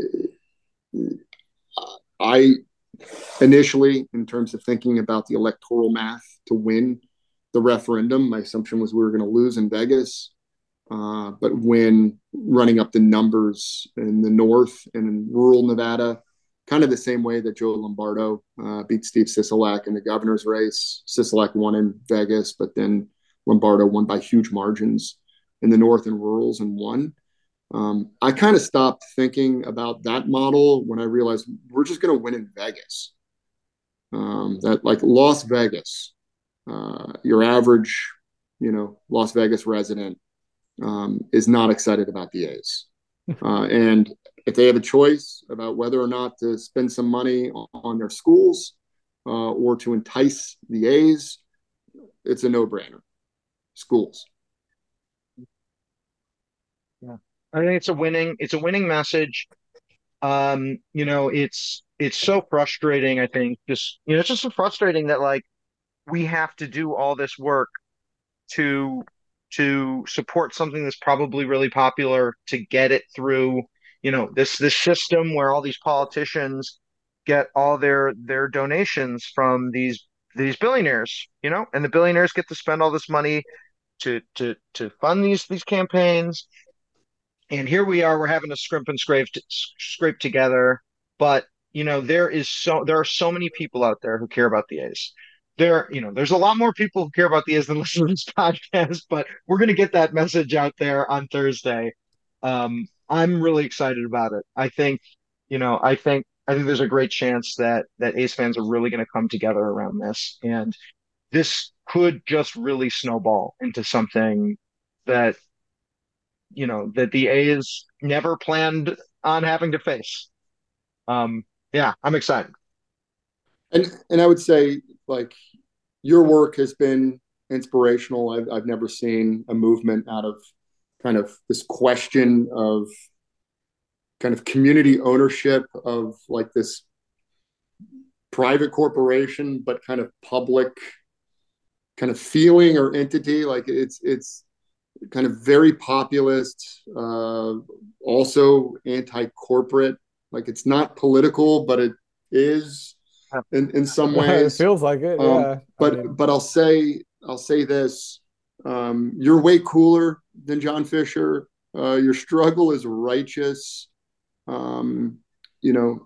I initially, in terms of thinking about the electoral math to win the referendum, my assumption was we were going to lose in Vegas. Uh, but when running up the numbers in the north and in rural Nevada, kind of the same way that Joe Lombardo uh, beat Steve Sisolak in the governor's race. Sisolak won in Vegas, but then Lombardo won by huge margins in the north and rurals and won. Um, I kind of stopped thinking about that model when I realized we're just going to win in Vegas. Um, that like Las Vegas, uh, your average, you know, Las Vegas resident um, is not excited about the A's. Uh, and if they have a choice about whether or not to spend some money on, on their schools, uh, or to entice the A's, it's a no-brainer. Schools. Yeah. I think it's a winning, it's a winning message. Um, you know, it's it's so frustrating, I think. Just, you know, it's just so frustrating that like we have to do all this work to to support something that's probably really popular to get it through, you know, this this system where all these politicians get all their their donations from these these billionaires, you know, and the billionaires get to spend all this money to to to fund these these campaigns. And here we are, we're having to scrimp and scrape scrape together. But you know, there is so there are so many people out there who care about the A's. There, you know, there's a lot more people who care about the A's than listen to this podcast, but we're gonna get that message out there on Thursday. Um, I'm really excited about it. I think, you know, I think I think there's a great chance that that A's fans are really gonna come together around this. And this could just really snowball into something that you know, that the A's never planned on having to face. Um, yeah, I'm excited. And and I would say like your work has been inspirational. I've I've never seen a movement out of kind of this question of kind of community ownership of like this private corporation, but kind of public kind of feeling or entity. Like it's it's kind of very populist, uh, also anti-corporate. Like it's not political, but it is in, in some It ways. feels like it, Um, yeah. I but mean, but I'll say I'll say this: um, you're way cooler than John Fisher. Uh, your struggle is righteous. Um, you know,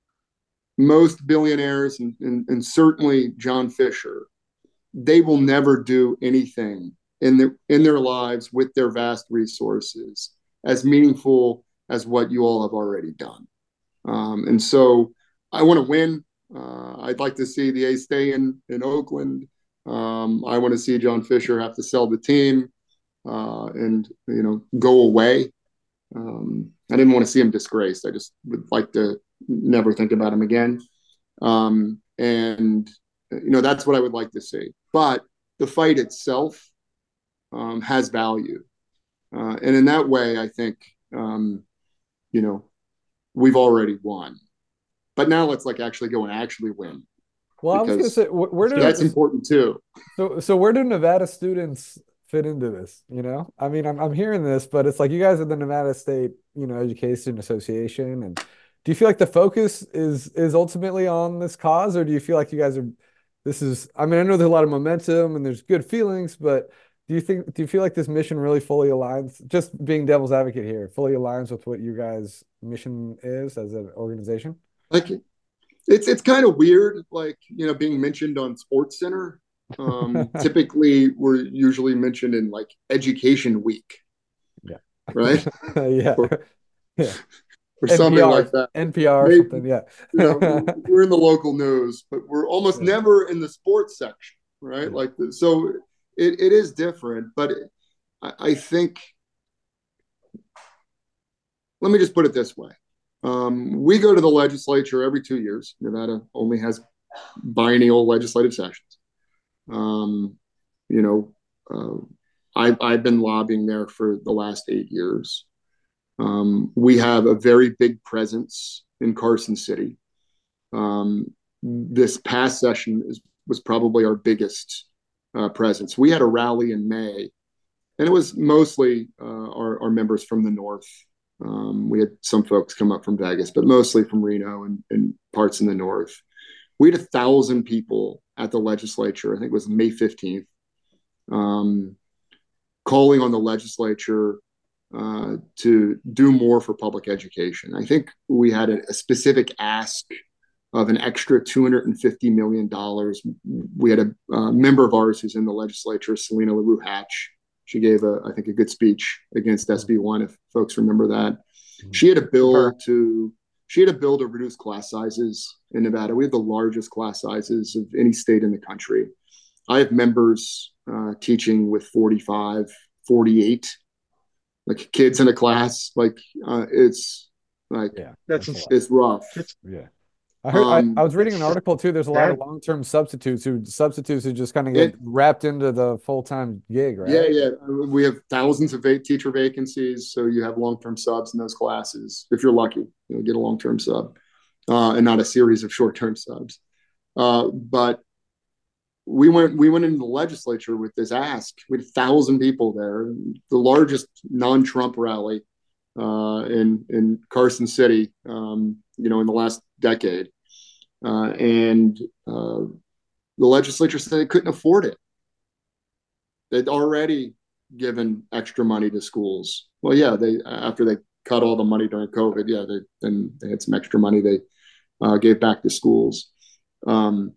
most billionaires and, and, and certainly John Fisher, they will never do anything in their in their lives with their vast resources as meaningful as what you all have already done. Um, and so I want to win. Uh, I'd like to see the A's stay in in Oakland. Um, I want to see John Fisher have to sell the team uh, and you know go away. Um, I didn't want to see him disgraced. I just would like to never think about him again. Um, and you know that's what I would like to see. But the fight itself um, has value, uh, and in that way, I think um, you know we've already won. But now let's like actually go and actually win well, I was gonna because say, wh- where that's do important too. so so where do Nevada students fit into this? You know, I mean, I'm I'm hearing this, but it's like you guys are the Nevada State, you know, Education Association, and do you feel like the focus is is ultimately on this cause, or do you feel like you guys are this is? I mean, I know there's a lot of momentum and there's good feelings, but do you think do you feel like this mission really fully aligns? Just being devil's advocate here, fully aligns with what you guys' mission is as an organization? Like it's it's kind of weird, like you know, being mentioned on Sports Center. Um, typically, we're usually mentioned in like Education Week, Yeah. right? Yeah. or, Yeah. or something N P R, like that. N P R or Maybe something. Yeah. you know we're in the local news, but we're almost Yeah. never in the sports section, right? Yeah. Like so, it, it is different, but it, I, I think. Let me just put it this way. Um, we go to the legislature every two years. Nevada only has biennial legislative sessions. Um, you know, uh, I've, I've been lobbying there for the last eight years. Um, we have a very big presence in Carson City. Um, this past session is, was probably our biggest uh, presence. We had a rally in May, and it was mostly uh, our, our members from the North. Um, we had some folks come up from Vegas, but mostly from Reno and, and parts in the North. We had a thousand people at the legislature. I think it was May fifteenth, um, calling on the legislature uh, to do more for public education. I think we had a, a specific ask of an extra two hundred fifty million dollars. We had a, a member of ours who's in the legislature, Selena LaRue Hatch. She gave, a, I think, a good speech against S B one, if folks remember that. She had a bill to she had a bill to reduce class sizes in Nevada. We have the largest class sizes of any state in the country. I have members uh, teaching with forty-five, forty-eight, like kids in a class. Like uh, it's like Yeah. That's That's a lot. it's rough. it's Yeah. I heard I, I Um, was reading an article too. There's a lot of That long-term substitutes who substitutes who just kind of get it, wrapped into the full-time gig, yeah, right? yeah. We have thousands of va- teacher vacancies, so you have long term subs in those classes. If you're lucky, you'll get a long term sub, uh, and not a series of short term subs. Uh, but we went we went into the legislature with this ask. We had a thousand people there, the largest non-Trump rally uh, in in Carson City, um, you know, in the last decade, uh, and uh, the legislature said they couldn't afford it. They'd already given extra money to schools. Well, yeah, they after they cut all the money during COVID, yeah, they then they had some extra money they uh, gave back to schools. Um,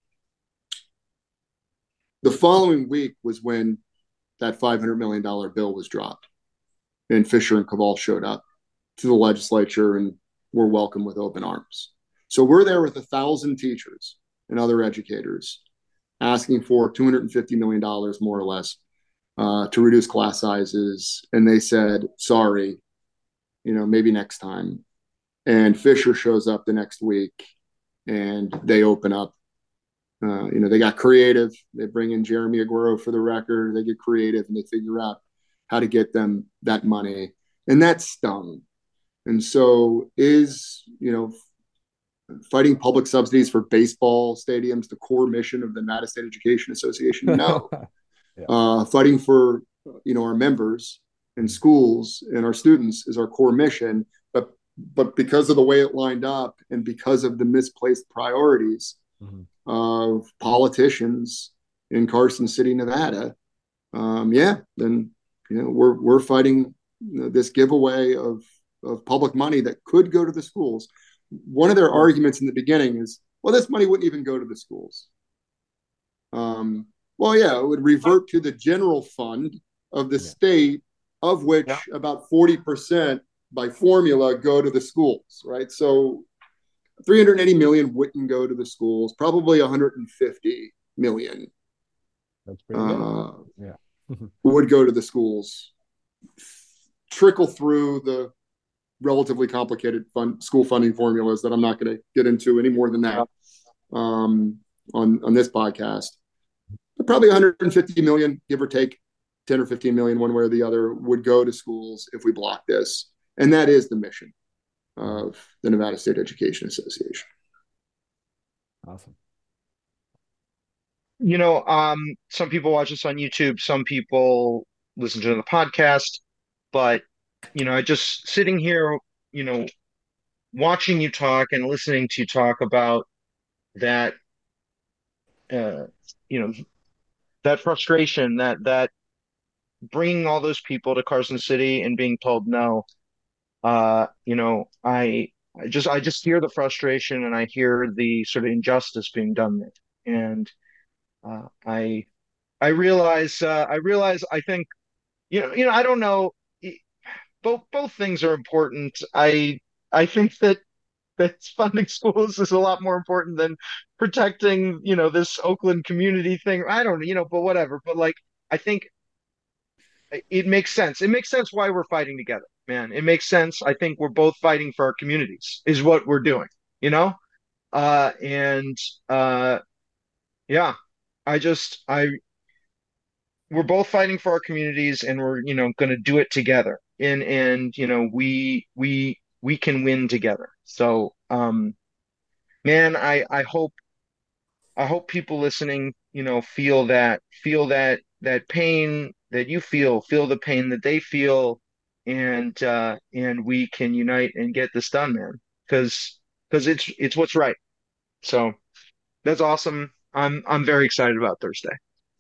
the following week was when that five hundred million dollars bill was dropped, and Fisher and Keval showed up to the legislature and were welcomed with open arms. So we're there with a thousand teachers and other educators asking for two hundred fifty million dollars more or less uh, to reduce class sizes. And they said, sorry, you know, maybe next time. And Fisher shows up the next week and they open up. Uh, you know, they got creative. They bring in Jeremy Aguero for the record. They get creative and they figure out how to get them that money. And that stung. And so is, you know, fighting public subsidies for baseball stadiums the core mission of the Nevada State Education Association? No. yeah. uh, fighting for, you know, our members and schools and our students is our core mission. But but because of the way it lined up and because of the misplaced priorities mm-hmm. of politicians in Carson City, Nevada, um, yeah, then you know we're we're fighting you know, this giveaway of of public money that could go to the schools. One of their arguments in the beginning is, well, this money wouldn't even go to the schools. Um, well, yeah, it would revert to the general fund of the yeah. state, of which yeah. about forty percent by formula go to the schools, right? So three hundred eighty million wouldn't go to the schools, probably one hundred fifty million That's pretty uh, good. Yeah. would go to the schools, trickle through the relatively complicated fund, school funding formulas that I'm not going to get into any more than that um, on, on this podcast. But probably one hundred fifty million, give or take ten or fifteen million, one way or the other, would go to schools if we block this. And that is the mission of the Nevada State Education Association. Awesome. You know, um, some people watch this on YouTube, some people listen to the podcast, but you know, just sitting here, you know, watching you talk and listening to you talk about that, uh, you know, that frustration, that that bringing all those people to Carson City and being told no, uh, you know, I, I just I just hear the frustration and I hear the sort of injustice being done there, and uh, I I realize uh, I realize I think you know you know I don't know. Both both things are important. I I think that that funding schools is a lot more important than protecting, you know, this Oakland community thing. I don't, you know, but whatever. But like, I think it makes sense. It makes sense why we're fighting together, man. It makes sense. I think we're both fighting for our communities, is what we're doing, you know? Uh, and uh, yeah, I just I we're both fighting for our communities, and we're you know going to do it together. And and you know we we we can win together. So um, man, I I hope I hope people listening, you know, feel that feel that that pain that you feel, feel the pain that they feel, and uh, and we can unite and get this done, man. Because because it's it's what's right. So that's awesome. I'm I'm very excited about Thursday.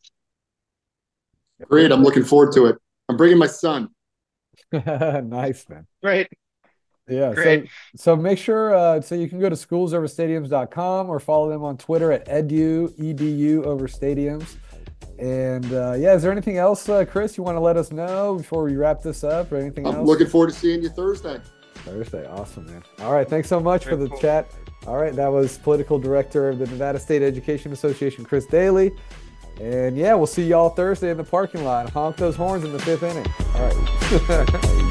Great. I'm looking forward to it. I'm bringing my son. Nice, man. Great. Yeah. Great. So so make sure uh, so you can go to schools over stadiums dot com or follow them on Twitter at edu edu over stadiums. And uh, yeah, is there anything else, uh, Chris, you want to let us know before we wrap this up, or anything I'm else? looking forward to seeing you Thursday. Thursday. Awesome, man. All right. Thanks so much Very for the cool. chat. All right. That was Political Director of the Nevada State Education Association, Chris Daly. And yeah, we'll see y'all Thursday in the parking lot. Honk those horns in the fifth inning. All right.